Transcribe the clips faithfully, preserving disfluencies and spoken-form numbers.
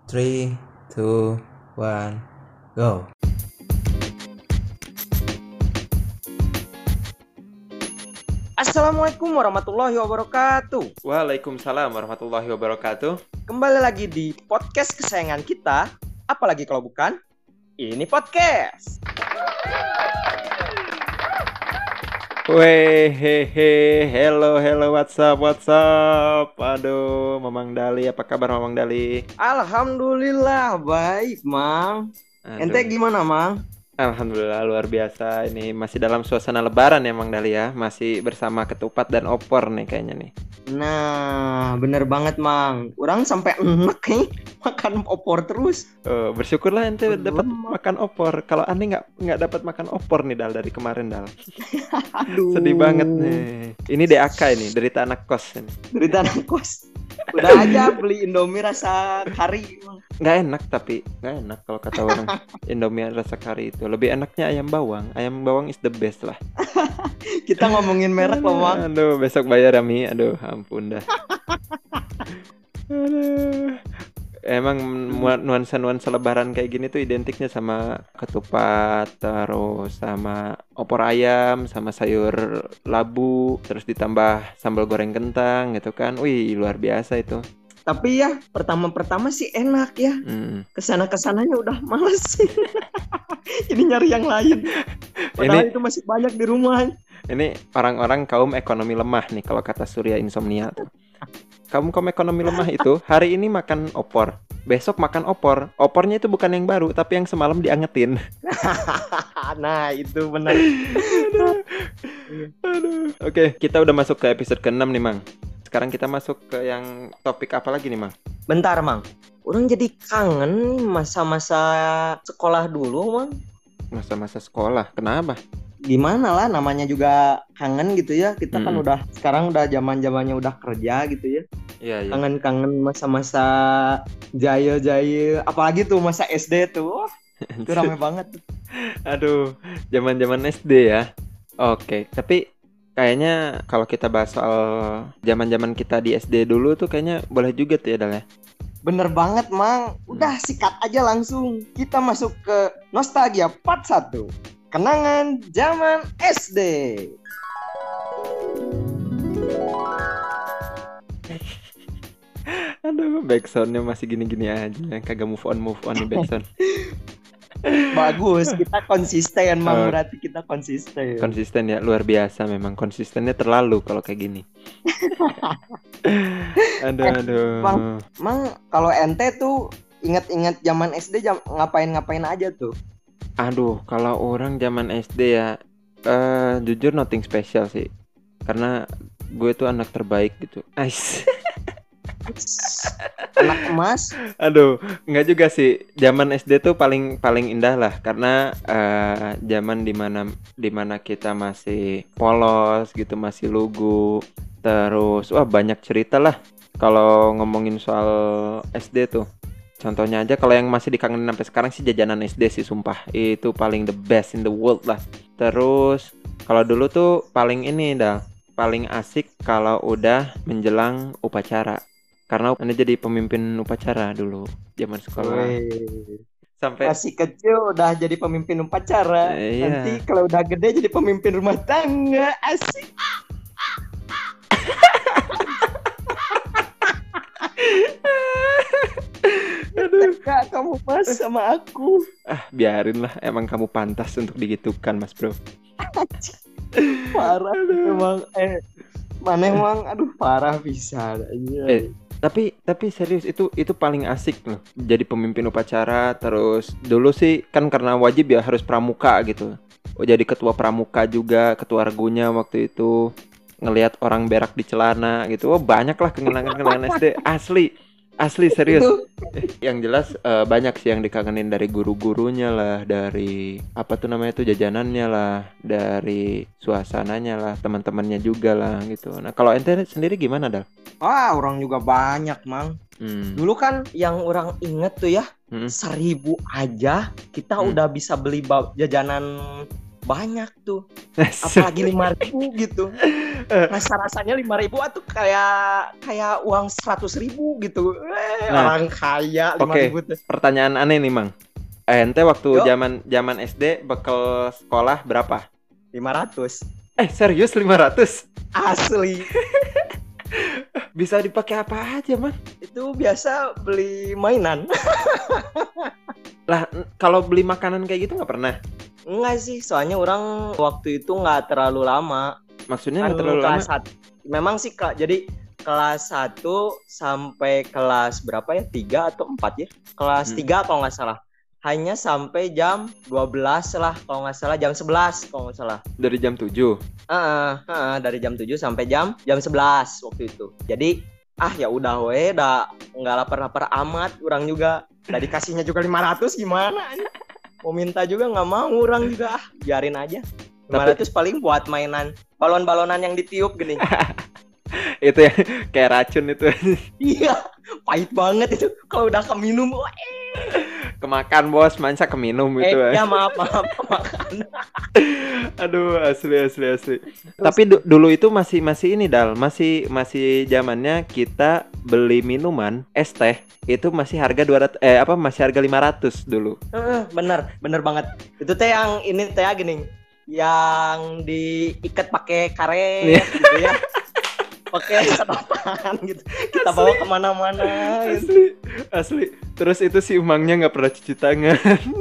three, two, one, go. Assalamualaikum warahmatullahi wabarakatuh. Waalaikumsalam warahmatullahi wabarakatuh. Kembali lagi di podcast kesayangan kita. Apalagi kalau bukan ini podcast. Weh, hehe, hello, hello, what's up, what's up? Aduh, Mamang Dali, apa kabar Mamang Dali? Alhamdulillah baik, Mang. Aduh. Ente gimana, Mang? Alhamdulillah luar biasa. Ini masih dalam suasana lebaran ya Mang Dali ya. Masih bersama ketupat dan opor nih kayaknya nih. Nah, bener banget, Mang. Orang sampai enek nih makan opor terus. Oh, bersyukurlah ente Belum, dapat Mang. makan opor. Kalau aneh nggak nggak dapat makan opor nih Dal dari kemarin Dal. Aduh. Sedih banget nih. Ini D A K ini, derita anak kos ini. Dari tanah kos. Udah aja beli Indomie rasa kari, Mang. Nggak enak tapi nggak enak kalau kata orang. Indomie rasa kari itu lebih enaknya ayam bawang. Ayam bawang is the best lah. Kita ngomongin merek loh, Mang. Aduh, besok bayar ya Mi. Aduh, ampun dah. Aduh. Emang nuansa-nuansa lebaran kayak gini tuh identiknya sama ketupat, terus sama opor ayam, sama sayur labu, terus ditambah sambal goreng kentang gitu kan. Wih, luar biasa itu. Tapi ya pertama-pertama sih enak ya. Hmm. Kesana-kesananya udah males sih. Jadi nyari yang lain. Padahal Ini- itu masih banyak di rumah. Ini orang-orang kaum ekonomi lemah nih kalau kata Surya Insomnia tuh. Kaum kaum ekonomi lemah itu hari ini makan opor, besok makan opor. Opornya itu bukan yang baru, tapi yang semalam diangetin. Nah itu benar. Aduh. Oke, kita udah masuk ke episode keenam nih, Mang. Sekarang kita masuk ke yang topik apa lagi nih, Mang? Bentar, Mang. Orang jadi kangen masa-masa sekolah dulu, Mang. Masa-masa sekolah. Kenapa? Gimana lah, namanya juga kangen gitu ya. Kita kan Mm-mm. udah sekarang udah zaman-zamannya udah kerja gitu ya. Iya, iya. Kangen-kangen masa-masa jaya-jaya. Apalagi tuh masa S D tuh. Wah, itu rame banget tuh. Aduh, zaman-zaman S D ya. Oke, tapi kayaknya kalau kita bahas soal zaman-zaman kita di S D dulu tuh kayaknya boleh juga tuh ya, Dal ya. Bener banget, Mang. Udah sikat aja langsung. Kita masuk ke nostalgia part satu. Kenangan zaman S D. Aduh, backsoundnya masih gini-gini aja. Kagak move on move on nih backsound. Bagus, kita konsisten, Mang. Oh. Berarti kita konsisten. Konsisten ya, luar biasa memang. Konsistennya terlalu kalau kayak gini. Aduh, aduh. Bang. Mang, kalau ente tuh ingat-ingat zaman S D jam, ngapain-ngapain aja tuh? Aduh, kalau orang zaman S D ya, eh jujur nothing special sih. Karena gue tuh anak terbaik gitu. Ais. Anak emas. Aduh, nggak juga sih. Zaman S D tuh paling paling indah lah karena eh, zaman dimana dimana kita masih polos gitu, masih lugu. Terus, wah banyak cerita lah. Kalau ngomongin soal S D tuh, contohnya aja kalau yang masih dikangenin sampai sekarang sih jajanan S D sih sumpah. Itu paling the best in the world lah. Terus, kalau dulu tuh paling ini dah, paling asik kalau udah menjelang upacara. Karena Anda jadi pemimpin upacara dulu zaman sekolah. Wih. Sampai Masih kecil udah jadi pemimpin upacara. Eh, iya. Nanti kalau udah gede jadi pemimpin rumah tangga. Asik. Enggak, kamu pas sama aku. ah biarin lah, emang kamu pantas untuk digitukan Mas Bro. Parah emang. Eh, mana emang? Aduh, parah bisa aja. Eh, Tapi tapi serius itu itu paling asik loh. Jadi pemimpin upacara. Terus dulu sih kan karena wajib ya harus pramuka gitu. Oh, jadi ketua pramuka juga, ketua regunya waktu itu. Ngelihat orang berak di celana gitu. Oh, banyak lah kenangan-kenangan S D asli. Asli serius. Itu Yang jelas eh, banyak sih yang dikangenin dari guru-gurunya lah, dari apa tuh namanya tuh jajanannya lah, dari suasananya lah, teman-temannya juga lah gitu. Nah, kalau ente sendiri gimana, Dal? wah, orang juga banyak, Mang. Hmm. Dulu kan yang orang inget tuh ya, Hmm. seribu aja kita Hmm. udah bisa beli ba- jajanan banyak tuh. Apalagi lima ribu gitu. Rasa-rasanya lima ribu atau kayak kayak uang seratus ribu gitu. Eh, Nah, orang kaya lima Oke, ribu tuh. pertanyaan aneh nih, Mang. Ente waktu Yo. zaman zaman S D bekal sekolah berapa? lima ratus. Eh, serius lima ratus? Asli. Bisa dipakai apa aja, Mang? Itu biasa beli mainan. Lah, n- kalau beli makanan kayak gitu nggak pernah? Enggak sih, soalnya orang waktu itu nggak terlalu lama. Maksudnya Kan nggak terlalu lama? kelas satu. Memang sih Kak, jadi kelas satu sampai kelas berapa ya? tiga atau empat ya? Kelas Hmm. tiga kalau nggak salah. Hanya sampai jam dua belas lah kalau nggak salah, jam sebelas kalau nggak salah. Dari jam tujuh. Heeh, heeh, dari jam tujuh sampai jam jam sebelas waktu itu. Jadi ah ya udah we, dah nggak lapar-lapar amat orang juga. Udah dikasihnya juga lima ratus gimana? Mau minta juga nggak mau orang juga. Ah, biarin aja. lima ratus paling buat mainan balon-balonan yang ditiup gini. Itu ya kayak racun itu. Iya, pahit banget itu. Kalau udah keminum, wah, Kemakan bos, manca keminum eh, itu. ya maaf maaf makan. Aduh, asli asli asli. Tapi du- dulu itu masih masih ini Dal, masih masih zamannya kita beli minuman es teh itu masih harga dua ratus eh apa masih harga lima ratus dulu. Heeh, bener, bener banget. Itu teh yang ini teh gini, yang diikat pakai karet gitu ya. Pakai sedotan gitu. Kita bawa kemana-mana gitu. Asli, asli. Terus itu si Umangnya nggak pernah cuci tangan.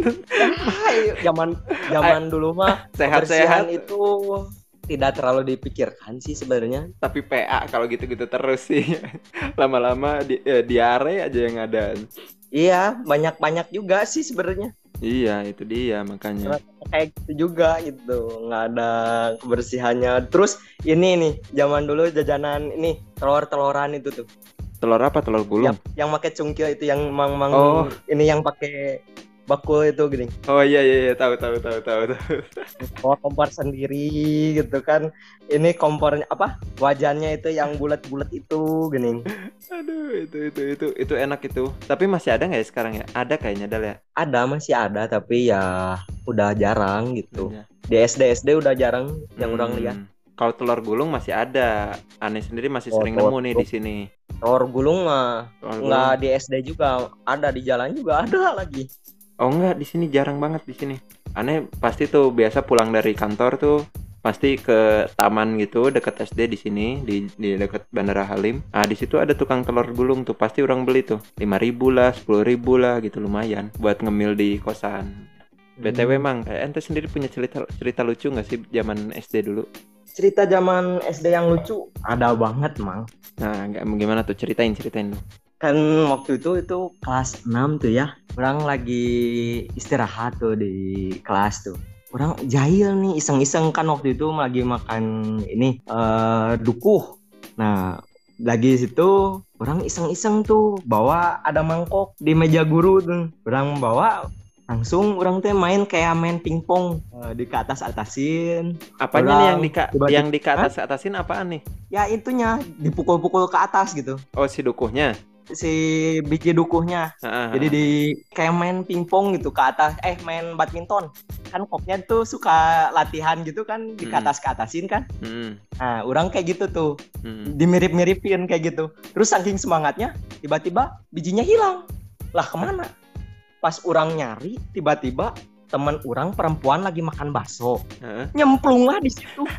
Hai, zaman zaman dulu mah Sehat-sehat. kebersihan itu tidak terlalu dipikirkan sih sebenarnya. Tapi P A kalau gitu-gitu terus sih. Lama-lama di, eh, diare aja yang ada. Iya, banyak-banyak juga sih sebenarnya. Iya, itu dia makanya. Kayak gitu juga gitu, nggak ada kebersihannya. Terus ini nih, zaman dulu jajanan ini telur-teloran itu tuh. Telur apa? Telur gulung. Yang yang pakai cungkil itu, yang mang-mang Oh. ini yang pakai bakul itu gini. Oh iya iya iya tahu tahu tahu tahu tahu. Oh, kompor sendiri gitu kan. Ini kompornya apa? Wajannya itu yang bulat-bulat itu gini. Aduh, itu itu itu itu enak itu. Tapi masih ada nggak ya sekarang ya? Ada kayaknya Dal ya. Ada, masih ada tapi ya udah jarang gitu. Iya. Di S D S D udah jarang yang Hmm. orang lihat. Kalau telur gulung masih ada. Aneh sendiri masih Oh, sering telur nemu nih gulung. di sini. Telur gulung mah Telur nggak gulung. di S D juga ada, di jalan juga ada lagi. Oh enggak, di sini jarang banget di sini. Aneh pasti tuh biasa pulang dari kantor tuh pasti ke taman gitu dekat S D di sini di di dekat Bandara Halim. Ah di situ ada tukang telur gulung tuh pasti orang beli tuh lima ribu lah, sepuluh ribu lah gitu lumayan buat ngemil di kosan. B T W Mang, eh, ente sendiri punya cerita cerita lucu nggak sih zaman S D dulu? Cerita zaman S D yang lucu ada banget, Mang. Nah, nggak gimana tuh ceritain ceritain dong. Kan waktu itu itu kelas enam tuh ya. Orang lagi istirahat tuh di kelas tuh. Orang jahil nih, iseng-iseng kan waktu itu lagi makan ini eh dukuh. Nah, lagi situ orang iseng-iseng tuh bawa ada mangkok di meja guru tuh. Orang bawa langsung orang teh main kayak main pingpong, eh, di ke atas atasin. Apanya Orang nih yang di ka- tiba-tiba- yang di ke atas atasin apaan nih? Ya itunya dipukul-pukul ke atas gitu. Oh si dukuhnya. Si biji dukuhnya. Ah, ah, Jadi ah. di kayak main pingpong gitu ke atas, eh main badminton. Kan koknya tuh suka latihan gitu kan di ke Mm-mm. atas ke atasin kan. Mm-mm, Nah, orang kayak gitu tuh, mm-mm. dimirip-miripin kayak gitu. Terus saking semangatnya, tiba-tiba bijinya hilang. Lah kemana? Pas orang nyari, tiba-tiba teman orang perempuan lagi makan bakso. Heeh. Nyemplung lah di situ.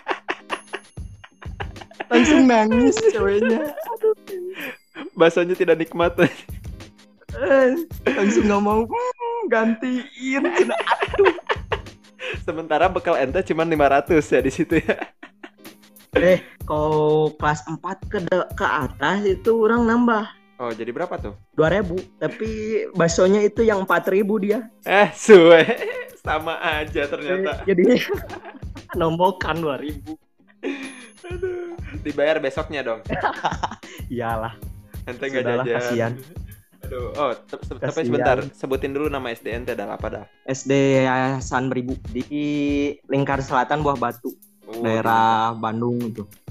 Langsung nangis ceweknya. Baksonya tidak nikmat. Eh, langsung nggak mau "Hmm, gantiin. Cina, aduh. Sementara bekal ente cuma lima ratus ya di situ ya. Eh, kalau kelas empat ke de- ke atas itu orang nambah Oh, jadi berapa tuh? dua ribu, tapi baksonya itu yang empat ribu dia. Eh, suwe. Sama aja ternyata. Eh, jadi nombokan dua ribu. Aduh. Dibayar besoknya dong. Iyalah, Ente nggak sudahlah, jajan. kasihan. Aduh. Oh, te- te- tapi Kasihan. sebentar. Sebutin dulu nama S D ente dah apa dah? S D Yayasan Beribu di Lingkar Selatan, Buah Batu, Oh, daerah Bandung itu.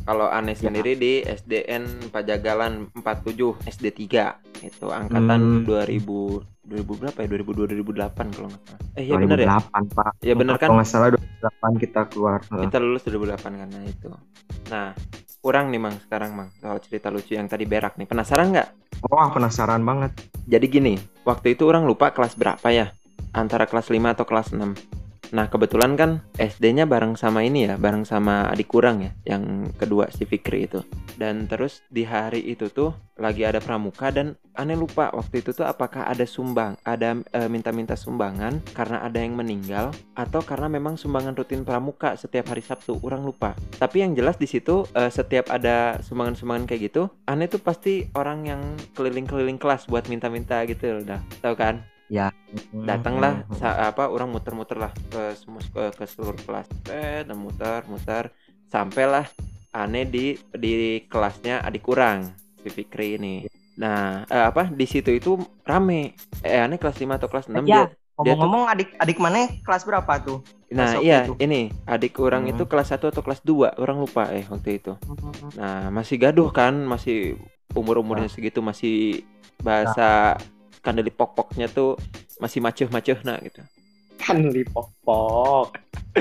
Kalau Ane Ya. sendiri di S D N Pajagalan empat puluh tujuh S D tiga. Itu angkatan Hmm. dua ribu dua ribu berapa ya? dua ribu dua dua ribu delapan kalau nggak salah. Eh iya benar ya? dua ribu delapan Pak. Iya benar kan? Kalau nggak salah dua ribu delapan kita keluar. Heeh. Kita lulus dua ribu delapan karena itu. Nah, kurang nih Mang sekarang Mang soal cerita lucu yang tadi berak nih. Penasaran nggak? Wah, penasaran banget. Jadi gini, waktu itu orang lupa kelas berapa ya? Antara kelas lima atau kelas enam. Nah, kebetulan kan S D-nya bareng sama ini ya, bareng sama adik kurang ya, yang kedua si Fikri itu. Dan terus di hari itu tuh lagi ada pramuka dan Ane lupa waktu itu tuh apakah ada sumbang, ada e, minta-minta sumbangan karena ada yang meninggal atau karena memang sumbangan rutin pramuka setiap hari Sabtu, orang lupa. Tapi yang jelas di situ e, setiap ada sumbangan-sumbangan kayak gitu, Ane tuh pasti orang yang keliling-keliling kelas buat minta-minta gitu, udah tahu kan? Ya. Datanglah sa- apa orang muter-muter lah ke semua ke, ke seluruh kelas, eh dan muter-muter sampailah Ane di di kelasnya adik kurang si Fikri ini. Nah eh, apa di situ itu rame. Eh Ane kelas lima atau kelas enam Ya, dia. Dia tuh, ngomong-ngomong adik adik mana kelas berapa tuh? nah Kelas iya waktu itu. ini adik orang Hmm. itu kelas satu atau kelas dua orang lupa eh waktu itu. Nah masih gaduh kan, masih umur-umurnya segitu, masih bahasa skandali pok-poknya tuh masih macuh-macuh nah gitu. Kan lipok-pok.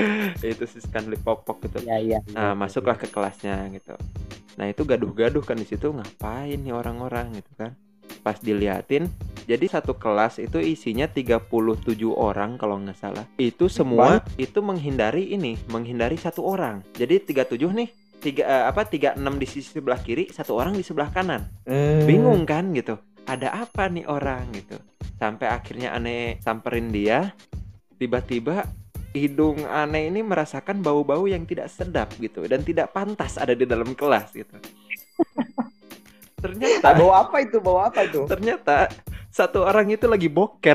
Itu sih skandali pok-pok gitu. Ya, ya. Nah, masuklah ke kelasnya gitu. Nah, itu gaduh-gaduh kan di situ, ngapain nih orang-orang gitu kan. Pas diliatin, jadi satu kelas itu isinya tiga puluh tujuh orang kalau nggak salah. Itu semua itu menghindari ini, menghindari satu orang. Jadi tiga puluh tujuh nih, tiga eh, apa tiga puluh enam di sisi sebelah kiri, satu orang di sebelah kanan. Hmm. Bingung kan gitu. Ada apa nih orang gitu. Sampai akhirnya Ane samperin dia, tiba-tiba hidung Ane ini merasakan bau-bau yang tidak sedap gitu dan tidak pantas ada di dalam kelas gitu. Ternyata Bawa apa itu? Bawa apa itu? ternyata satu orang itu lagi boker.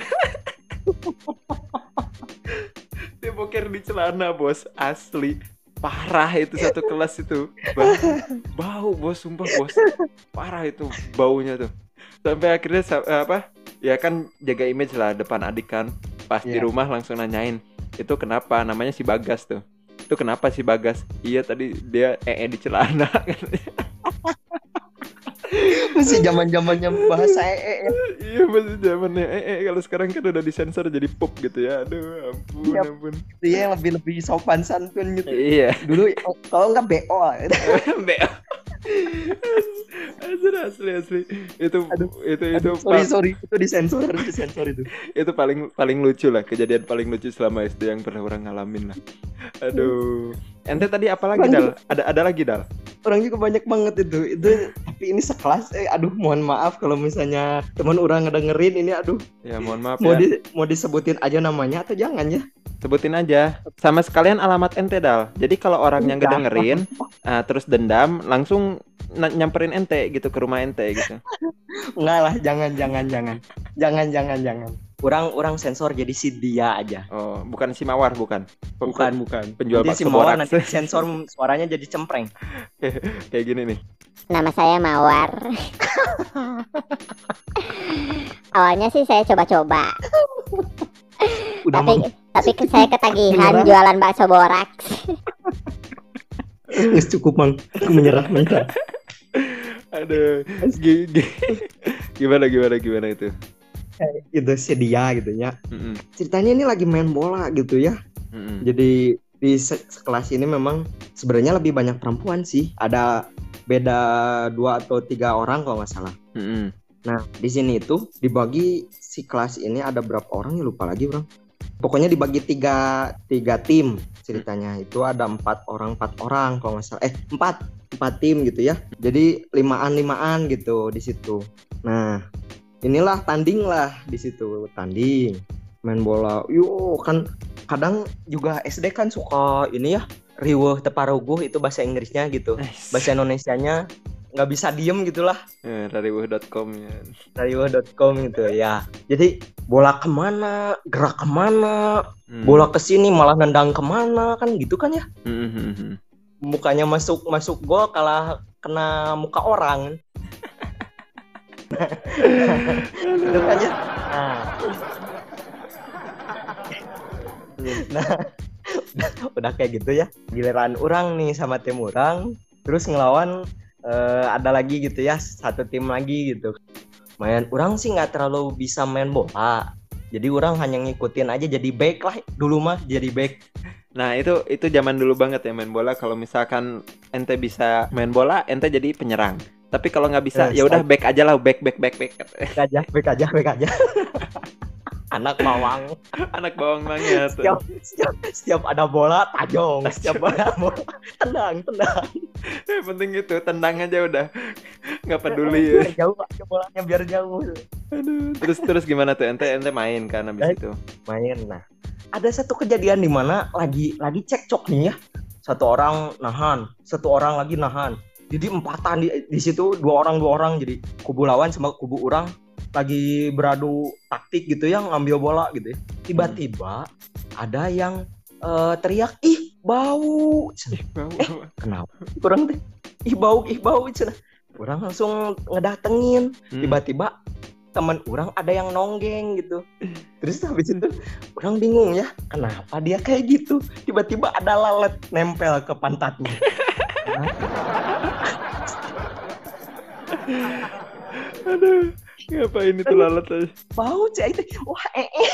Dia boker di celana, bos, asli. Parah itu satu kelas itu. Bau, bau bos, sumpah bos. Parah itu baunya tuh. Sampai akhirnya apa? Ya kan jaga image lah depan adik kan. Pas di Iya. rumah langsung nanyain, itu kenapa? Namanya si Bagas tuh. Itu kenapa si Bagas? Iya tadi dia ee di celana. Masih zaman-zamannya bahasa ee ya. Iya masih zamannya ee. Kalau sekarang kan udah disensor jadi pop gitu ya. Aduh ampun Iya. ampun. Itu ya yang lebih-lebih sopan santun gitu. Iya. Dulu kalau nggak B O. Beo. Asli asli asli. Itu Aduh. itu itu Aduh, sorry pa- sorry itu disensor harus disensor itu. itu paling paling lucu lah, kejadian paling lucu selama S D yang pernah orang ngalamin lah. Aduh. Ente tadi apa lagi Dal? Ada ada lagi Dal? Orang juga banyak banget itu. Itu tapi ini sekelas eh aduh mohon maaf kalau misalnya teman orang ngedengerin ini aduh Ya mohon maaf mau ya. di, mau disebutin aja namanya atau jangan ya? Sebutin aja. Sama sekalian alamat ente Dal. Jadi kalau orang yang Udah. ngedengerin ah, terus dendam, langsung na- nyamperin ente gitu ke rumah ente gitu. Enggak lah, jangan jangan jangan. Jangan jangan jangan. Orang orang sensor jadi si dia aja. Oh, bukan si Mawar bukan. Bukan bukan. Penjual Nanti si bakso Mawar boraks. nanti sensor suaranya jadi cempreng. Kayak gini nih. Nama saya Mawar. Awalnya sih saya coba-coba, Udah tapi mau tapi ke- saya ketagihan Beneran? jualan bakso boraks. Nggak cukup mang. Aku menyerah menyerah. Aduh. Gi- gi- Gimana gimana gimana itu? Itu si dia gitu ya. Mm-mm, Ceritanya ini lagi main bola gitu ya. mm-mm. Jadi di se- sekelas ini memang sebenarnya lebih banyak perempuan sih. Ada beda dua atau tiga orang kalau nggak salah. Mm-mm. Nah di sini itu dibagi si kelas ini ada berapa orang ya lupa lagi bro. Pokoknya dibagi tiga tiga tim ceritanya. Itu ada empat orang empat orang kalau nggak salah. Eh empat empat tim gitu ya. Jadi limaan limaan gitu di situ. Nah inilah tanding lah di situ tanding main bola. Yo kan kadang juga S D kan suka ini ya riweuh teparuguh itu bahasa Inggrisnya gitu. Bahasa Indonesianya nggak bisa diem gitulah. Eh, rariwuh dot com ya. Rariweuh dot com gitu ya. Jadi bola kemana, gerak kemana, Hmm. bola kesini malah nendang kemana kan gitu kan ya. Mm-mm. Mukanya masuk masuk gol kalah kena muka orang. Gitu kan ya. Nah, nah udah kayak gitu ya. Giliran orang nih sama tim orang terus ngelawan eh, ada lagi gitu ya, satu tim lagi gitu. Main orang sih nggak terlalu bisa main bola. Jadi orang hanya ngikutin aja jadi back lah dulu mah jadi back. Nah itu itu zaman dulu banget ya main bola. Kalau misalkan ente bisa main bola, ente jadi penyerang. Tapi kalau nggak bisa, Nah, ya udah back aja lah, back back back back. Back aja, back aja, back aja. Anak bawang. Anak bawang banget. Setiap, setiap, setiap ada bola tajong, setiap ada bola tendang, tendang. Yang penting itu tendang aja udah, nggak peduli. Biar jauh aja bolanya biar jauh. Aduh. Terus terus gimana tuh ente ente main kan habis Baik. itu? Main. Nah, ada satu kejadian di mana lagi lagi cekcok nih ya. Satu orang nahan, satu orang lagi nahan. Jadi empatan di di situ dua orang dua orang jadi kubu lawan sama kubu orang lagi beradu taktik gitu ya ngambil bola gitu ya. Tiba-tiba ada yang eh, teriak ih bau. Bau. Eh, kenapa? Kurang teh. Ih bau, ih bau cenah. Orang langsung ngedatengin. Hmm. Tiba-tiba teman orang ada yang nonggeng gitu. Terus habis itu orang bingung ya, kenapa dia kayak gitu? Tiba-tiba ada lalat nempel ke pantatnya. Aduh, ngapain itu lalat aja? Bau cek itu. Wah, eh, eh.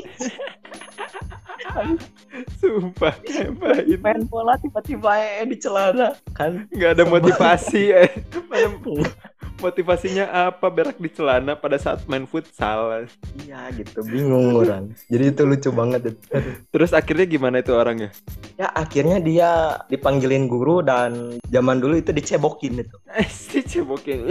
Sumpah, ngapain? Main bola tiba-tiba eh di celana kan. Nggak ada Sama- motivasi. Eh. Mana motivasinya apa berak di celana pada saat main futsal? Iya gitu, bingung orang. Jadi itu lucu banget. Terus akhirnya gimana itu orangnya? Ya akhirnya dia dipanggilin guru dan zaman dulu itu dicebokin itu. Si cebokin.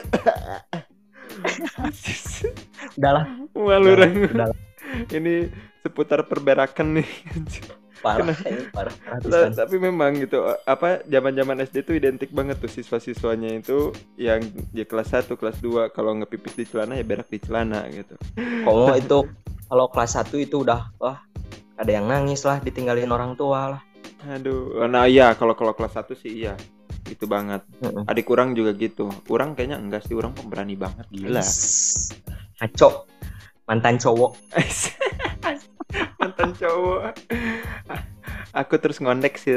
Udahlah, Malu orang. udahlah. Ini seputar perberakan nih. Parah, ini parah. parah Ta- pisan. Tapi memang gitu apa zaman-zaman S D tuh identik banget tuh siswa-siswanya itu yang di kelas satu, kelas dua kalau ngepipis di celana ya berak di celana gitu. Kalau itu kalau kelas satu itu udah wah ada yang nangis lah ditinggalin orang tua lah. Aduh, nah iya kalau kalau kelas satu sih iya. Gitu banget. Heeh. Adik kurang juga gitu. Kurang kayaknya enggak sih, orang pemberani banget gila. Ngaco. Mantan cowok. Mantan cowok. Aku terus ngondek sih.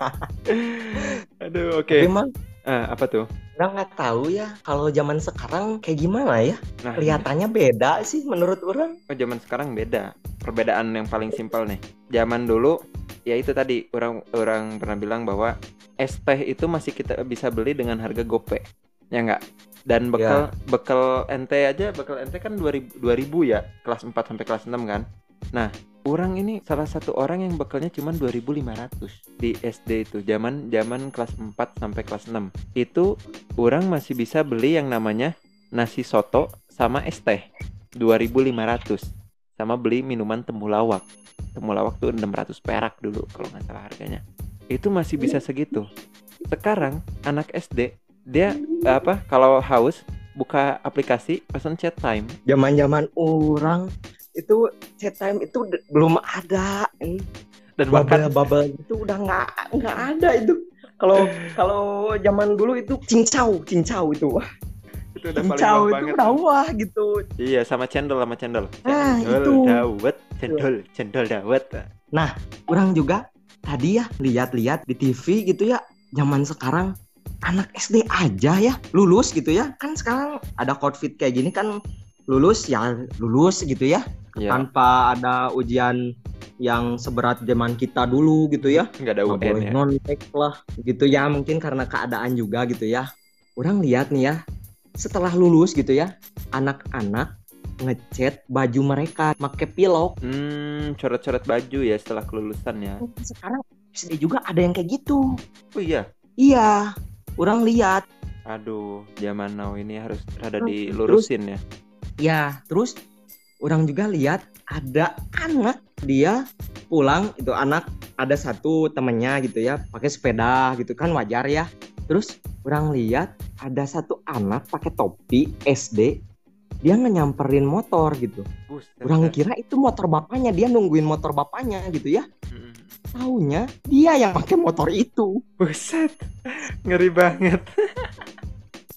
Aduh, oke. Tapi emang Ah, apa tuh? orang nggak tahu ya kalau zaman sekarang kayak gimana ya. Nah, Kelihatannya beda sih menurut orang. oh, zaman sekarang beda. Perbedaan yang paling simpel nih. Zaman dulu ya itu tadi orang orang pernah bilang bahwa es teh itu masih kita bisa beli dengan harga gope. Ya enggak? Dan bekal bekal ente aja, bekal ente kan dua ribu ya, kelas empat sampai kelas enam kan. Nah, orang ini salah satu orang yang bekalnya cuma dua ribu lima ratus di S D itu, zaman zaman kelas empat sampai kelas enam. Itu orang masih bisa beli yang namanya nasi soto sama es teh dua ribu lima ratus, sama beli minuman temulawak. Temulawak tuh enam ratus perak dulu kalau nggak salah harganya. Itu masih bisa segitu. Sekarang anak S D dia apa kalau haus buka aplikasi pesan chat time. Zaman-zaman orang itu chat time itu d- belum ada. Dan makan Bubble-bubble itu udah nggak nggak ada itu. Kalau kalau zaman dulu itu cincau, cincau itu. Wah, itu udah paling cincau bawah itu banget. udah wah gitu. Iya, sama cendol sama cendol. Ah, Cendol itu. dawet, cendol, cendol dawet. Orang juga tadi ya lihat-lihat di T V gitu ya. Zaman sekarang anak S D aja ya lulus gitu ya. Kan sekarang ada COVID kayak gini kan lulus ya lulus gitu ya. Iya, Tanpa ada ujian yang seberat zaman kita dulu gitu ya. nggak ada U Nggak N boleh ya. nontek lah gitu ya, mungkin karena keadaan juga gitu ya. Orang lihat nih ya setelah lulus gitu ya, anak-anak ngecat baju mereka pakai pilok. Hmm, coret-coret baju ya setelah kelulusan ya. Sekarang S D juga ada yang kayak gitu. Oh iya. Iya, orang lihat. Aduh, zaman now ini harus rada Terus- dilurusin ya. Ya, terus orang juga lihat ada anak dia pulang itu anak ada satu temennya gitu ya pakai sepeda gitu kan wajar ya. Terus orang lihat ada satu anak pakai topi S D dia nyamperin motor gitu. Buset, Orang dah. kira itu motor bapaknya, dia nungguin motor bapaknya gitu ya. Mm. Taunya dia yang pakai motor itu. Buset, ngeri banget.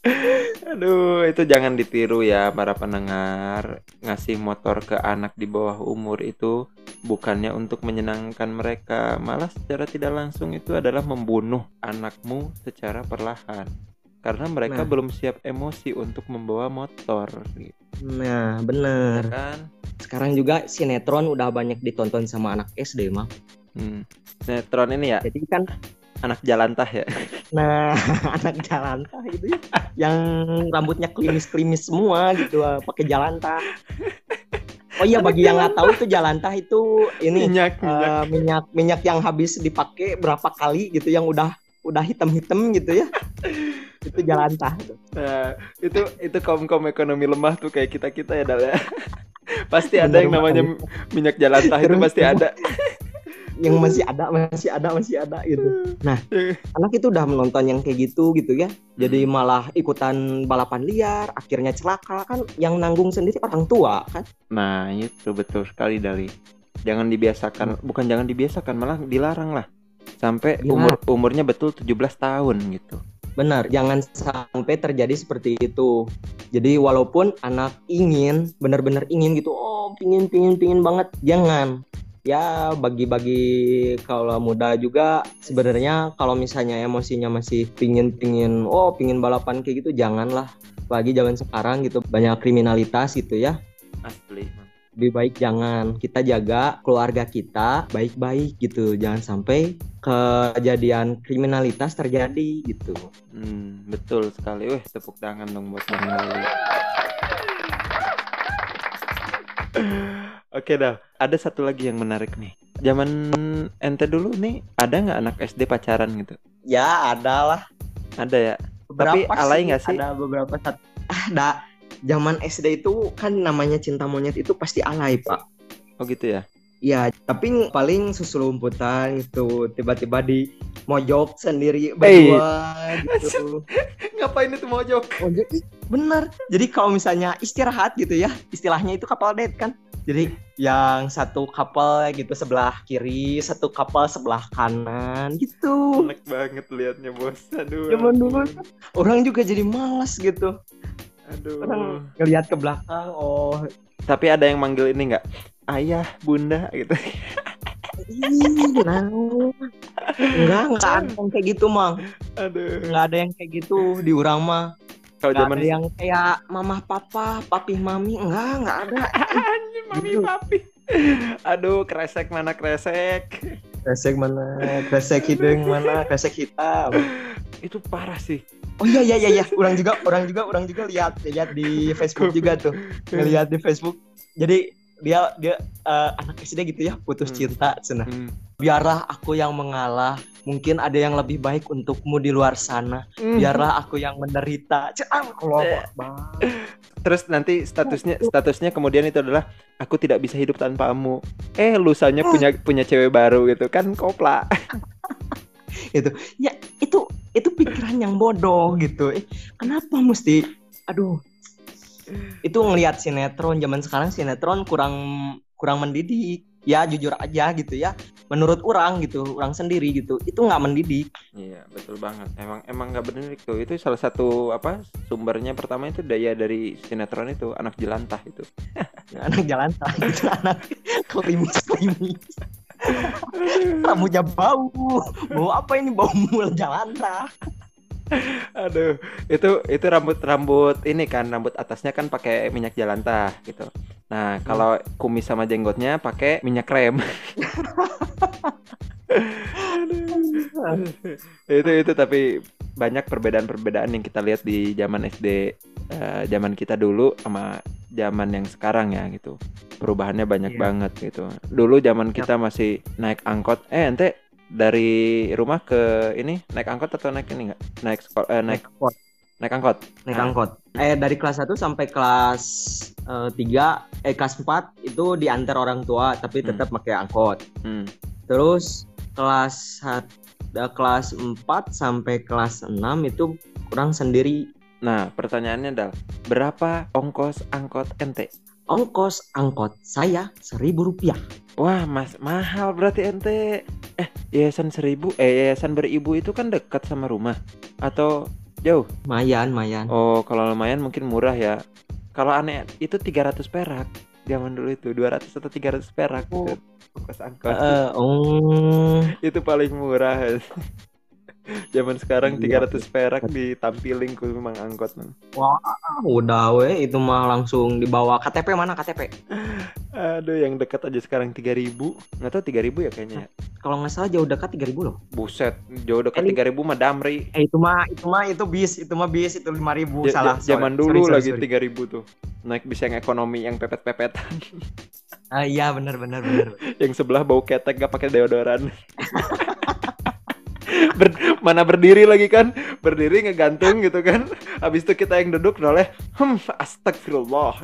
Aduh, itu jangan ditiru ya para pendengar. Ngasih motor ke anak di bawah umur itu bukannya untuk menyenangkan mereka, malah secara tidak langsung itu adalah membunuh anakmu secara perlahan. Karena mereka Nah. belum siap emosi untuk membawa motor gitu. Nah, Ya bener. kan? Sekarang juga sinetron udah banyak ditonton sama anak S D mah. Hmm. Sinetron ini ya Jadi kan, anak jalantah ya. nah anak jalantah itu ya, yang rambutnya klimis-klimis semua gitu, ah, pakai jalantah. Oh iya, bagi yang nggak tahu itu jalantah itu ini Minyak, minyak. eh, minyak minyak yang habis dipakai berapa kali gitu, yang udah udah hitam-hitam gitu ya. Itu jalantah. Nah, itu itu kaum-kaum ekonomi lemah tuh kayak kita-kita ya, Dal ya. Pasti ada Bener yang namanya banget. minyak jalantah itu Terus pasti ada. Yang masih ada, masih ada, masih ada gitu. Nah, anak itu udah menonton yang kayak gitu gitu ya. Jadi malah ikutan balapan liar, akhirnya celaka, kan yang nanggung sendiri orang tua kan. Nah, itu betul sekali Dali. Jangan dibiasakan, bukan jangan dibiasakan, malah dilarang lah. Sampai umur Dilarang. umurnya betul tujuh belas tahun gitu. Benar, jangan sampai terjadi seperti itu. Jadi walaupun anak ingin, benar-benar ingin gitu, oh pingin, pingin, pingin banget, jangan. Ya bagi-bagi kalau muda juga sebenarnya kalau misalnya emosinya masih pingin-pingin, oh pingin balapan kayak gitu, janganlah. Apalagi zaman sekarang gitu, banyak kriminalitas gitu ya. Asli. Lebih baik jangan. Kita jaga keluarga kita baik-baik gitu, jangan sampai kejadian kriminalitas terjadi gitu. Hmm, betul sekali. Wih, tepuk tangan dong buat Bang Dali. Oke dah, ada satu lagi yang menarik nih. Zaman ente dulu nih, ada nggak anak S D pacaran gitu? Ya ada lah. Ada ya. Beberapa Tapi alay nggak sih? Ada beberapa saat. Ada. Zaman S D itu kan namanya cinta monyet itu pasti alay, Pak. Oh gitu ya. Ya, tapi paling susulumputan gitu, tiba-tiba di mojok sendiri Hey. berdua gitu. Ngapain itu mojok? Mojok, bener. Jadi kalau misalnya istirahat gitu ya, istilahnya itu couple date kan. Jadi yang satu couple gitu sebelah kiri, satu couple sebelah kanan gitu. Enak banget liatnya bos. Aduh. Zaman dulu ampun. orang juga jadi malas gitu. Aduh. Orang ngelihat ke belakang, oh Tapi ada yang manggil ini nggak? Ayah, bunda gitu. ih, nah. Enggak, enggak ada yang kayak gitu, Mang. Aduh. Enggak ada yang kayak gitu di urang mah. Kalau Enggak zaman ada yang kayak mama papa, papi mami, enggak, enggak ada. Anjir, mami Gitu. papi. Aduh, kresek mana kresek. Kresek mana? Kresek hidung mana? Kresek hitam. Itu parah sih. Oh iya iya iya iya, orang juga orang juga orang juga lihat lihat di Facebook juga tuh. Ngelihat di Facebook. Jadi dia dia eh, anak S D gitu ya, putus Hmm. cinta cenah. Hmm. Biarlah aku yang mengalah. Mungkin ada yang lebih baik untukmu di luar sana. Biarlah aku yang menderita. Ceang kelompok banget. Terus nanti statusnya statusnya kemudian itu adalah aku tidak bisa hidup tanpamu. Eh, lusanya punya punya cewek baru gitu kan, kopla. Itu ya itu itu pikiran yang bodoh gitu. Eh, kenapa mesti aduh. Itu ngelihat sinetron zaman sekarang, sinetron kurang kurang mendidik. Ya jujur aja gitu ya. Menurut orang gitu, orang sendiri gitu. Itu nggak mendidik. Iya, betul banget. Emang emang nggak bener itu. Itu salah satu apa sumbernya pertama itu daya dari sinetron itu, anak jelantah itu. Anak jalan gitu, anak klimis-klimis. Rambutnya bau. Bau apa ini? Bau mul jalan lah. Aduh, itu itu rambut-rambut ini kan, rambut atasnya kan pakai minyak jelantah gitu. Nah, kalau kumis sama jenggotnya pakai minyak rem. Aduh. itu itu tapi banyak perbedaan-perbedaan yang kita lihat di zaman S D, eh, zaman kita dulu sama zaman yang sekarang ya gitu. Perubahannya banyak Iya. banget gitu. Dulu zaman kita masih naik angkot, eh ente dari rumah ke ini naik angkot atau naik ini enggak? Naik sekolah eh, naik angkot. naik angkot. Naik Nah. angkot. Eh dari kelas satu sampai kelas eh, tiga, eh kelas empat itu diantar orang tua tapi Hmm. tetap pakai angkot. Hmm. Terus kelas sat- da- kelas empat sampai kelas enam itu kurang sendiri. Nah, pertanyaannya adalah berapa ongkos angkot ente? Ongkos angkot saya seribu rupiah. Wah, mas mahal berarti ente. Eh, yayasan seribu, eh yayasan beribu itu kan dekat sama rumah. Atau Jauh. Lumayan, lumayan. Oh, kalau lumayan mungkin murah ya. Kalau aneh itu tiga ratus perak. Zaman dulu itu dua ratus atau tiga ratus perak Oh. gitu. Ongkos angkot. Eh, oh. Itu paling murah. Zaman sekarang Iya. tiga ratus perak ditampilin ku memang angkot. Man. Wah, udah we itu mah langsung dibawa K T P mana K T P? Aduh, yang dekat aja sekarang tiga ribu. Nggak tahu tiga ribu ya kayaknya ya. Kalau nggak salah jauh dekat tiga ribu loh. Buset, jauh dekat Ini- tiga ribu mah Damri. Eh itu mah itu mah itu bis, itu mah bis itu lima ribu Ja- salah. ja- Zaman sorry, dulu sorry, sorry, lagi sorry. tiga ribu tuh. Naik bis yang ekonomi yang pepet-pepetan. Ah iya benar benar benar. Yang sebelah bau ketek gak pakai deodoran. Ber- mana berdiri lagi kan, berdiri ngegantung gitu kan. Habis itu kita yang duduk noleh, hmm, astagfirullah.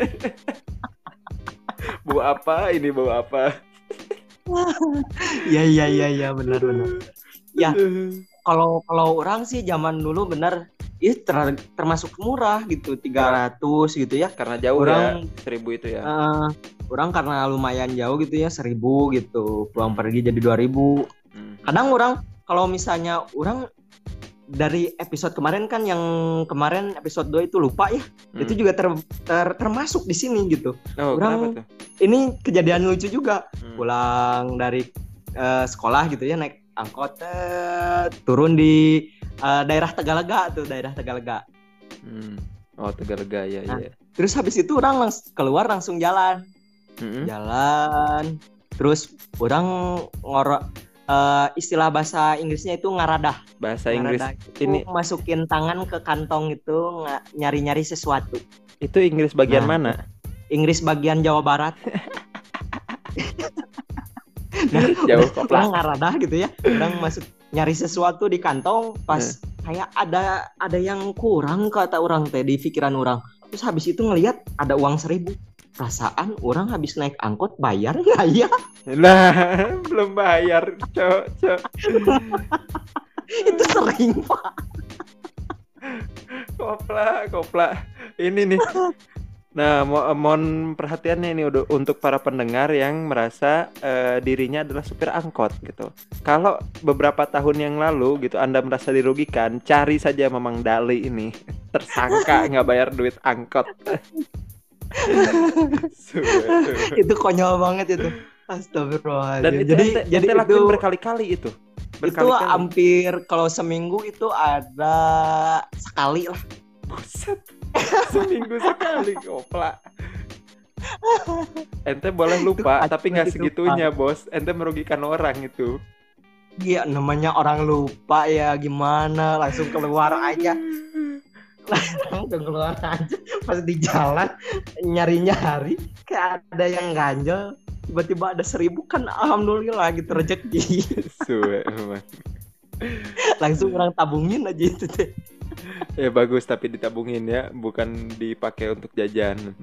Bau apa ini, bau apa? Iya iya iya iya benar benar. Ya. Kalau kalau orang sih zaman dulu benar itu ter- termasuk murah gitu tiga ratus gitu ya. Karena jauh Orang- ya, seribu itu ya. Eh, orang karena lumayan jauh gitu ya seribu gitu pulang pergi jadi dua ribu. Hmm. Kadang orang kalau misalnya orang dari episode kemarin kan yang kemarin episode dua itu lupa ya. Hmm. Itu juga ter, ter- termasuk di sini gitu. Oh, orang- kenapa tuh? Ini kejadian lucu juga. Hmm. Pulang dari eh, sekolah gitu ya naik angkot eh, turun di eh, daerah Tegalega tuh, daerah Tegalega. Hmm. Oh, Tegalega ya, Nah. ya. Terus habis itu orang langs- keluar langsung jalan. Mm-mm. Jalan. Terus orang ngorok eh, istilah bahasa Inggrisnya itu ngaradah. Bahasa Inggris Ngaradah itu ini masukin tangan ke kantong itu nga- nyari-nyari sesuatu. itu Inggris bagian Nah. mana? Inggris bagian Jawa Barat. Jauh Orang kopla. ngaradah gitu ya. Orang masuk nyari sesuatu di kantong pas kayak ada ada yang kurang kata orang teh di pikiran orang. Terus habis itu ngelihat ada uang seribu. Perasaan orang habis naik angkot bayar nggak ya? Lah, belum bayar, cok, cok. Itu sering pak. Kopla, kopla. Ini nih. Nah, mo- mohon perhatiannya ini udah untuk para pendengar yang merasa eh, dirinya adalah supir angkot gitu. Kalau beberapa tahun yang lalu gitu Anda merasa dirugikan, cari saja Mamang Dali ini. Tersangka nggak bayar duit angkot. Suwe. Itu konyol banget itu. Astagfirullahaladzim. Dan itu jadi ente, jadi ente itu lakuin berkali-kali itu. itu Berkali-kali. hampir kalau seminggu itu ada sekali lah. Buset. Seminggu sekali kopla. Ente boleh lupa, Itu tapi nggak itu, segitunya, Bos. Ente merugikan orang itu. Iya namanya orang lupa ya gimana langsung keluar aja. Langsung keluar aja pas di jalan nyari-nyari kayak ada yang ganjel tiba-tiba ada seribu kan alhamdulillah gitu rezeki. Suwe emang. Langsung orang tabungin aja itu teh. Ya bagus tapi ditabungin ya, bukan dipakai untuk jajan.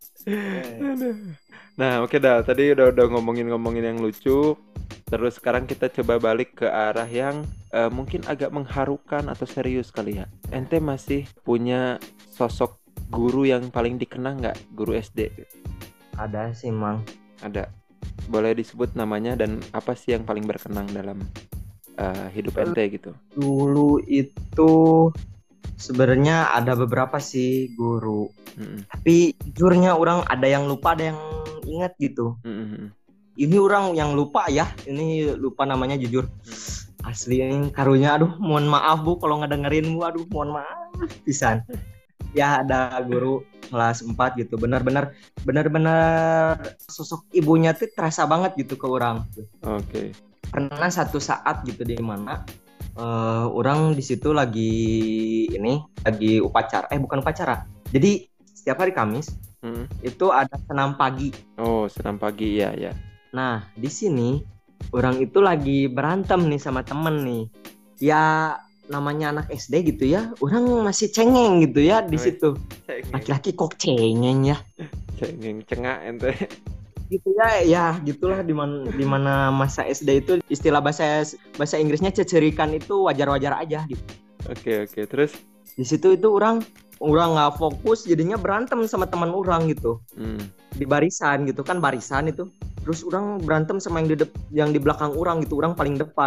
Aduh. Nah, oke dah. Tadi udah udah ngomongin-ngomongin yang lucu. Terus sekarang kita coba balik ke arah yang eh, mungkin agak mengharukan atau serius kali ya. Ente masih punya sosok guru yang paling dikenang nggak? Guru S D? Ada sih mang. Ada. Boleh disebut namanya dan apa sih yang paling berkenang dalam eh, hidup ente gitu? Dulu itu sebenarnya ada beberapa sih guru. Mm-mm. Tapi jujurnya orang ada yang lupa ada yang ingat gitu. Mm-mm. Ini orang yang lupa ya. Ini lupa namanya jujur. Asli ini karunya aduh mohon maaf Bu kalau ngedengerin Bu aduh mohon maaf pisan. Ya ada guru kelas empat gitu. Benar-benar benar-benar sosok ibunya tuh terasa banget gitu ke orang. Oke. Pernah satu saat gitu di mana eh, orang di situ lagi ini lagi upacara. Eh bukan upacara. Jadi setiap hari Kamis Mm. itu ada senam pagi. Oh, senam pagi ya ya. Nah, di sini orang itu lagi berantem nih sama temen nih. Ya namanya anak S D gitu ya. Orang masih cengeng gitu ya di Wih. situ. Cengeng, Laki-laki kok cengeng ya. cengeng, cengak ente. Gitu ya, ya gitulah di mana di mana masa S D itu istilah bahasa bahasa Inggrisnya cecerikan itu wajar-wajar aja gitu. Oke oke. Terus? Di situ itu orang orang nggak fokus jadinya berantem sama teman orang gitu. Hmm. Di barisan gitu kan barisan itu. Terus orang berantem sama yang di dep- yang di belakang orang gitu, orang paling depan.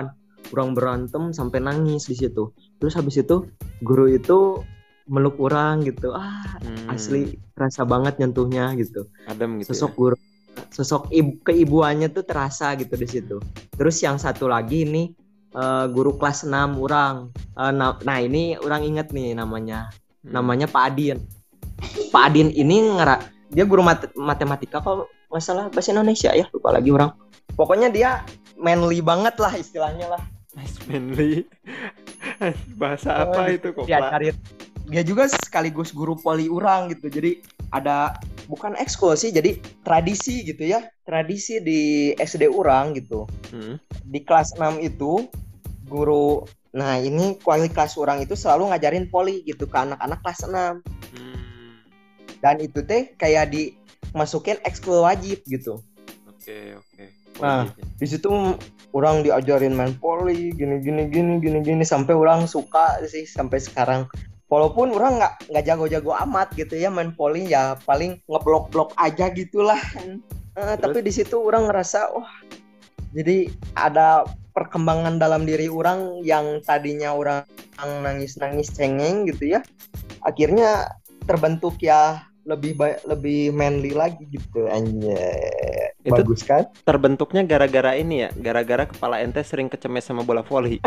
Orang berantem sampai nangis di situ. Terus habis itu guru itu meluk orang gitu. Ah, Hmm, asli terasa banget nyentuhnya gitu. adem gitu Sosok ya. guru, sosok ibu, keibuannya tuh terasa gitu di situ. Terus yang satu lagi ini eh, guru kelas enam orang. Eh, nah, nah ini orang inget nih namanya. Hmm. Namanya Pak Adin. Pak Adin ini ngera dia guru mat- matematika kalau nggak salah bahasa Indonesia ya, lupa lagi orang. Pokoknya dia manly banget lah istilahnya lah. Nice manly. Bahasa apa Oh, itu dia kopla? cari dia juga sekaligus guru poli orang gitu. Jadi ada bukan ekskul sih, jadi tradisi gitu ya. Tradisi di S D orang gitu. Hmm. Di kelas enam itu guru nah ini wali kelas orang itu selalu ngajarin poli gitu ke anak-anak kelas enam. Hmm. Dan itu teh kayak dimasukin ekskul wajib gitu. Oke, oke. Nah, Wajib ya. di situ orang diajarin main poli gini gini gini gini gini sampai orang suka sih sampai sekarang. Walaupun orang nggak nggak jago-jago amat gitu ya main poli, ya paling ngeblok-blok aja gitulah. Eh, tapi di situ orang ngerasa wah, jadi ada perkembangan dalam diri orang yang tadinya orang nangis-nangis cengeng gitu ya. Akhirnya terbentuk ya lebih ba- lebih manly lagi gitu anjay. Itu- Bagus kan? Terbentuknya gara-gara ini ya, gara-gara kepala ente sering kecemes sama bola voli.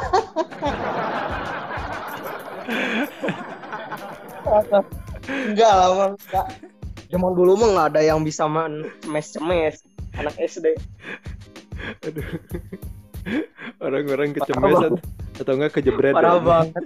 Enggak lah bang, enggak. Zaman dulu mah nggak ada yang bisa main cemes-cemes anak S D. Aduh. Orang-orang Parah kecemes banget. atau, atau enggak kejebret. Parah ya. banget.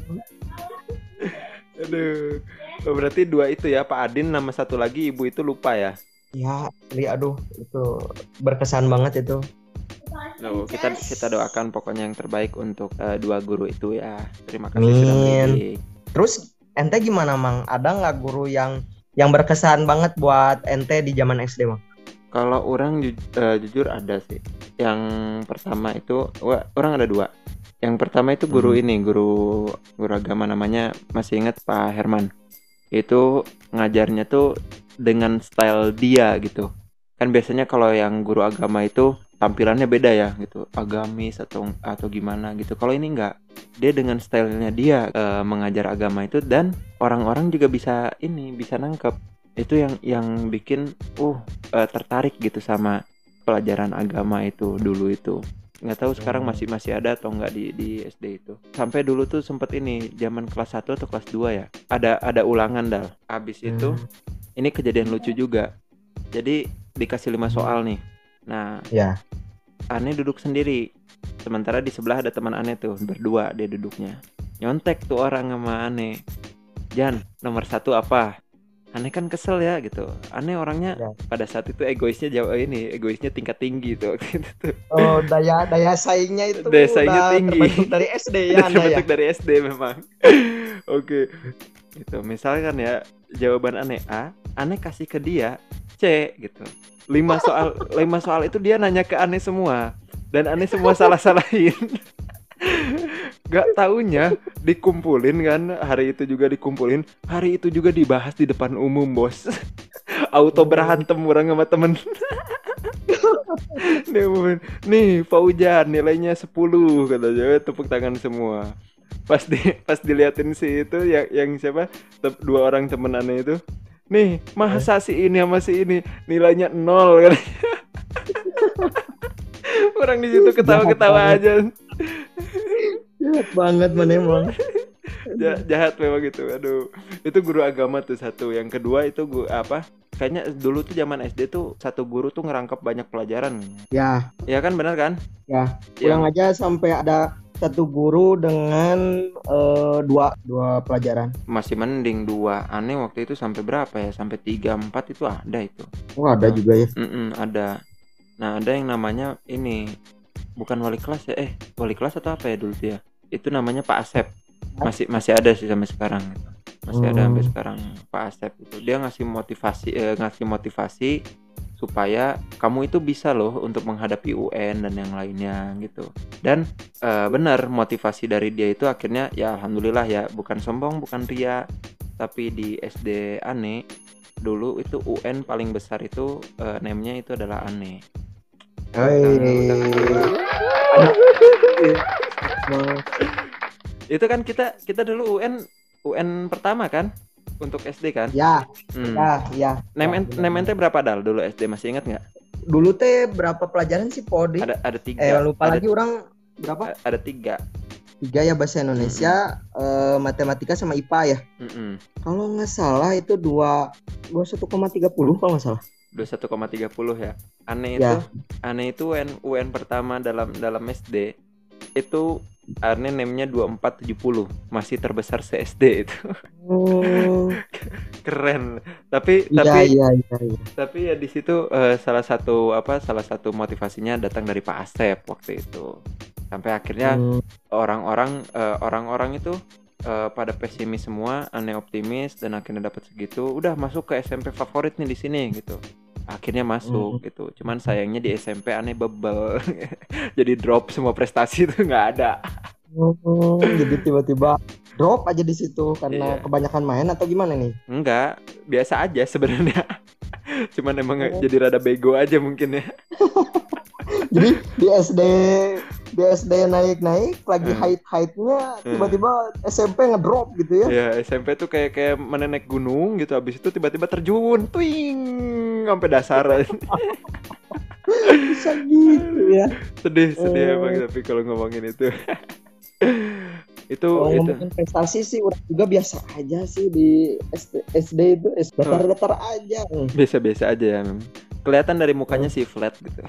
Aduh. Oh, berarti dua itu ya, Pak Adin nama satu lagi ibu itu lupa ya. Ya, li aduh itu berkesan banget itu. Loh, kita kita doakan pokoknya yang terbaik untuk eh, dua guru itu ya. Terima kasih sudah Amin. mendidik. Terus ente gimana mang? Ada nggak guru yang yang berkesan banget buat ente di zaman S D mang? Kalau orang ju- eh, jujur ada sih. Yang pertama itu, wah, orang ada dua. Yang pertama itu guru Hmm. ini, guru guru agama namanya masih ingat Pak Herman. Itu ngajarnya tuh dengan style dia gitu. Kan biasanya kalau yang guru agama itu tampilannya beda ya gitu, agamis atau atau gimana gitu. Kalau ini enggak, dia dengan stylenya dia eh, mengajar agama itu dan orang-orang juga bisa ini bisa nangkep. Itu yang yang bikin uh eh, tertarik gitu sama pelajaran agama itu dulu itu. Nggak tahu sekarang Hmm. masih masih ada atau enggak di di S D itu. Sampai dulu tuh sempet ini zaman kelas satu atau kelas dua ya. Ada ada ulangan Dal. Habis itu Hmm. ini kejadian lucu juga. Jadi dikasih lima soal nih. Nah, Ya. Ane duduk sendiri. Sementara di sebelah ada teman Ane tuh, berdua dia duduknya. Nyontek tuh orang sama Ane. Jan, nomor satu apa? Ane kan kesel ya gitu. Ane orangnya Ya. pada saat itu egoisnya jauh ini, egoisnya tingkat tinggi tuh waktu itu tuh. Oh, daya daya saingnya itu Daya saingnya udah tinggi. terbentuk dari S D ya Udah Anda ya. terbentuk dari S D memang. Oke. Gitu. Misalkan ya jawaban Ane A, Ane kasih ke dia C gitu. Lima soal lima soal itu dia nanya ke Ane semua dan Ane semua salah-salahin. Gak taunya dikumpulin kan, hari itu juga dikumpulin, hari itu juga dibahas di depan umum bos. Auto berantem orang sama temen. Dia ngomongin, nih Faujan nilainya sepuluh katanya, tepuk tangan semua. Pas di pas diliatin si itu yang yang siapa Te- dua orang temen Ane itu, nih masa si ini sama si ini nilainya nol kan. Orang di situ ketawa-ketawa aja. Jahat banget mana emang. Ja- jahat memang gitu. Aduh, itu guru agama tuh satu. Yang kedua itu guru apa? Kayaknya dulu tuh zaman S D tuh satu guru tuh ngerangkap banyak pelajaran. Ya, Ya kan benar kan? ya. Yang Pulang aja sampai ada satu guru dengan eh, dua dua pelajaran. masih mending dua. Aneh waktu itu sampai berapa ya? Sampai tiga empat itu ada itu. Oh, ada juga ya. Mm-mm, ada. Nah, ada yang namanya ini bukan wali kelas ya? Eh, wali kelas atau apa ya dulu tuh ya? Itu namanya Pak Asep. Masih masih ada sih sampai sekarang. Masih ada sampai Hmm. sekarang Pak Asep itu. Dia ngasih motivasi eh, ngasih motivasi supaya kamu itu bisa loh untuk menghadapi U N dan yang lainnya gitu. Dan eh, benar motivasi dari dia itu akhirnya ya alhamdulillah ya, bukan sombong, bukan ria, tapi di S D Ane dulu itu U N paling besar itu eh, name-nya itu adalah Ane. Itu kan kita kita dulu U N U N pertama kan untuk S D kan? Ya, hmm. ya, ya. Nem nem ente berapa dal dulu S D, masih ingat nggak? Dulu teh berapa pelajaran sih Podi? Ada ada tiga. Eh lupa ada, lagi orang berapa? Ada tiga. Tiga ya, bahasa Indonesia, mm-hmm. uh, matematika sama I P A ya. Mm-hmm. Kalau nggak salah itu dua dua satu koma tiga puluh kalau nggak salah. dua puluh satu koma tiga puluh ya. Aneh ya. itu, aneh itu U N U N pertama dalam dalam S D itu aneh nemnya dua puluh empat tujuh puluh, masih terbesar se S D itu. Oh. Keren. Tapi ya, tapi ya, ya, ya. tapi ya di situ uh, salah satu apa salah satu motivasinya datang dari Pak Asep waktu itu. Sampai akhirnya hmm. orang-orang uh, orang-orang itu uh, pada pesimis semua, aneh optimis, dan akhirnya dapat segitu. Udah masuk ke S M P favorit nih di sini gitu. Akhirnya masuk hmm. gitu. Cuman sayangnya di S M P aneh bebel. Jadi drop semua prestasi itu nggak ada. Oh, jadi tiba-tiba drop aja di situ karena yeah. kebanyakan main atau gimana nih? Enggak, biasa aja sebenarnya. Cuman emang oh. jadi rada bego aja mungkin ya. Jadi di S D di S D naik-naik lagi hmm. height-heightnya, tiba-tiba S M P ngedrop gitu ya. Ya, S M P tuh kayak kayak menenek gunung gitu, habis itu tiba-tiba terjun, twing sampai dasar. Bisa gitu ya. Sedih, sedih uh. emang tapi kalau ngomongin itu. itu kalau itu ngomongin prestasi sih udah juga biasa aja sih di S D, S D itu datar-datar aja. Biasa-biasa aja ya memang. Kelihatan dari mukanya uh. sih flat gitu.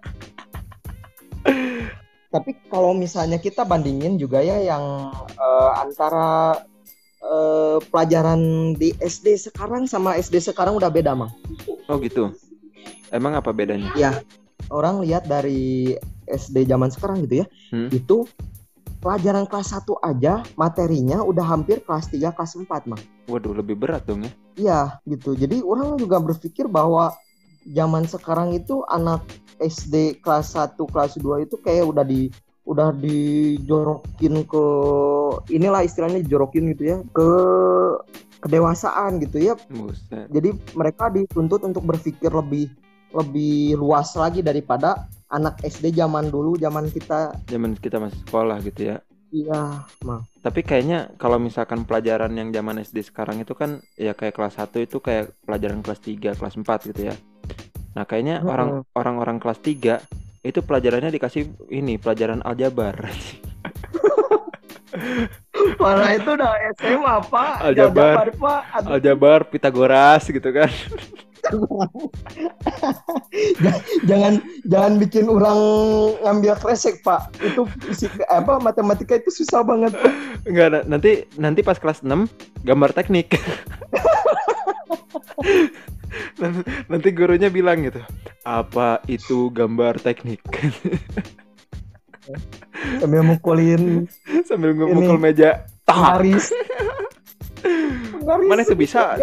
Tapi kalau misalnya kita bandingin juga ya yang uh, antara uh, pelajaran di S D sekarang sama S D sekarang udah beda, Mang. Oh gitu. Emang apa bedanya? Ya, orang lihat dari S D zaman sekarang gitu ya. Hmm? Itu pelajaran kelas satu aja materinya udah hampir kelas tiga, kelas empat, Mang. Waduh, lebih berat dong ya. Iya, gitu. Jadi orang juga berpikir bahwa zaman sekarang itu anak S D kelas satu, kelas dua itu kayak udah di udah dijorokin ke inilah istilahnya dijorokin gitu ya ke kedewasaan gitu ya. Buset. Jadi mereka dituntut untuk berpikir lebih lebih luas lagi daripada anak S D zaman dulu, zaman kita zaman kita masih sekolah gitu ya. Iya, Mang. Tapi kayaknya kalau misalkan pelajaran yang zaman S D sekarang itu kan ya kayak kelas satu itu kayak pelajaran kelas tiga, kelas empat gitu ya. Nah, kayaknya uh-uh. orang orang-orang kelas tiga itu pelajarannya dikasih ini pelajaran aljabar. Malah itu udah S M A, Pak. Aljabar, Pak. Aljabar, Pitagoras gitu kan. jangan jangan bikin orang ngambil kresek, Pak. Itu fisika apa matematika itu susah banget, Pak. Enggak, nanti nanti pas kelas enam gambar teknik. Nanti gurunya bilang gitu, apa itu gambar teknik? Sambil mukulin, sambil mukul meja. Garis. Mana itu bisa?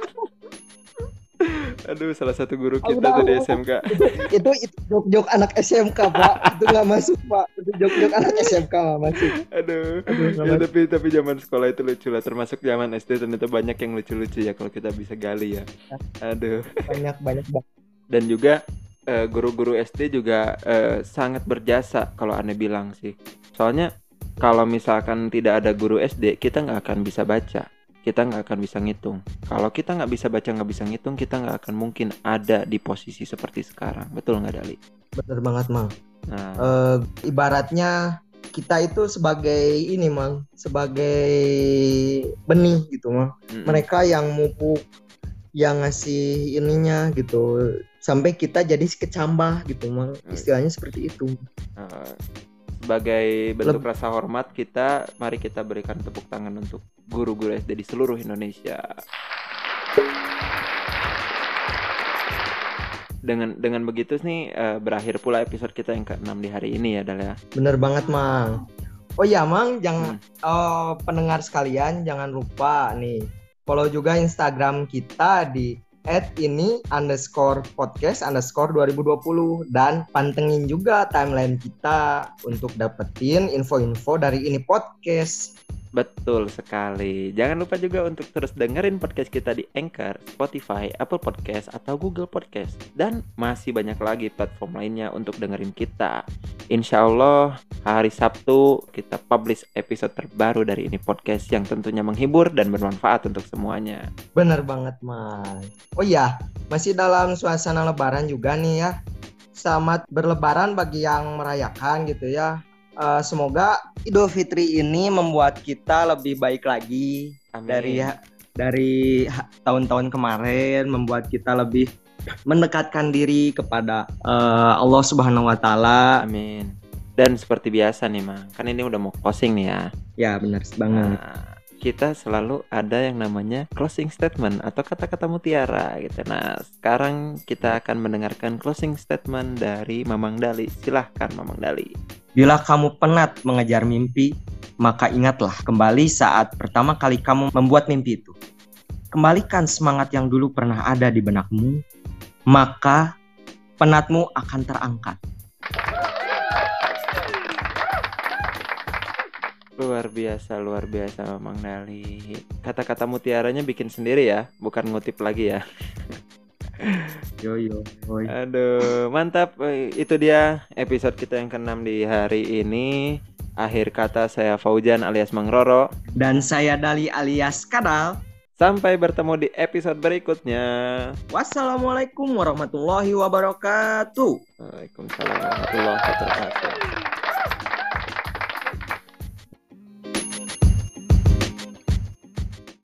Aduh, salah satu guru kita tuh di S M K. Itu itu jok-jok anak S M K, Pak. Itu nggak masuk, Pak. Itu jok-jok anak S M K nggak masuk. Aduh. Aduh ya, masuk. tapi tapi zaman sekolah itu lucu lah. Termasuk zaman S D ternyata banyak yang lucu-lucu ya kalau kita bisa gali ya. Aduh. Banyak banyak banget. Dan juga uh, guru-guru S D juga uh, sangat berjasa kalau aneh bilang sih. Soalnya kalau misalkan tidak ada guru S D, kita nggak akan bisa baca. Kita nggak akan bisa ngitung. Kalau kita nggak bisa baca, nggak bisa ngitung, kita nggak akan mungkin ada di posisi seperti sekarang. Betul nggak, Dali? Bener banget, Mang. Nah. Uh, ibaratnya kita itu sebagai ini, Mang, sebagai benih gitu, Mang. Mm-mm. Mereka yang mupuk, yang ngasih ininya gitu, sampai kita jadi kecambah gitu, Mang. Istilahnya seperti itu. Uh, sebagai bentuk Leb- rasa hormat kita, mari kita berikan tepuk tangan untuk guru-guru S D di seluruh Indonesia. Dengan dengan begitu nih uh, berakhir pula episode kita yang keenam di hari ini ya, Dal ya. Bener banget, Mang. Oh iya, Mang, jangan hmm. oh, pendengar sekalian jangan lupa nih follow juga Instagram kita di at ini underscore podcast underscore dua ribu dua puluh dan pantengin juga timeline kita untuk dapetin info-info dari ini podcast. Betul sekali. Jangan lupa juga untuk terus dengerin podcast kita di Anchor, Spotify, Apple Podcast, atau Google Podcast. Dan masih banyak lagi platform lainnya untuk dengerin kita. Insya Allah hari Sabtu kita publish episode terbaru dari ini podcast yang tentunya menghibur dan bermanfaat untuk semuanya. Bener banget, Mas. Oh iya, masih dalam suasana lebaran juga nih ya. Selamat berlebaran bagi yang merayakan gitu ya. Uh, semoga Idul Fitri ini membuat kita lebih baik lagi. Amin. dari dari tahun-tahun kemarin, membuat kita lebih mendekatkan diri kepada uh, Allah Subhanahu Wa Taala. Amin. Dan seperti biasa nih, Mang, kan ini udah mau closing nih ya. Ya benar banget. Nah, kita selalu ada yang namanya closing statement atau kata-kata mutiara gitu. Nah, sekarang kita akan mendengarkan closing statement dari Mamang Dali. Silahkan Mamang Dali. Bila kamu penat mengejar mimpi, maka ingatlah kembali saat pertama kali kamu membuat mimpi itu. Kembalikan semangat yang dulu pernah ada di benakmu, maka penatmu akan terangkat. Luar biasa, luar biasa Mamang Dali. Kata-kata mutiaranya bikin sendiri ya, bukan ngutip lagi ya. Yo yo. Oi. Aduh, mantap. Itu dia episode kita yang keenam di hari ini. Akhir kata saya Fauzan alias Mang Roro. Dan saya Dali alias Kadal. Sampai bertemu di episode berikutnya. Wassalamualaikum warahmatullahi wabarakatuh. Waalaikumsalam warahmatullahi wabarakatuh.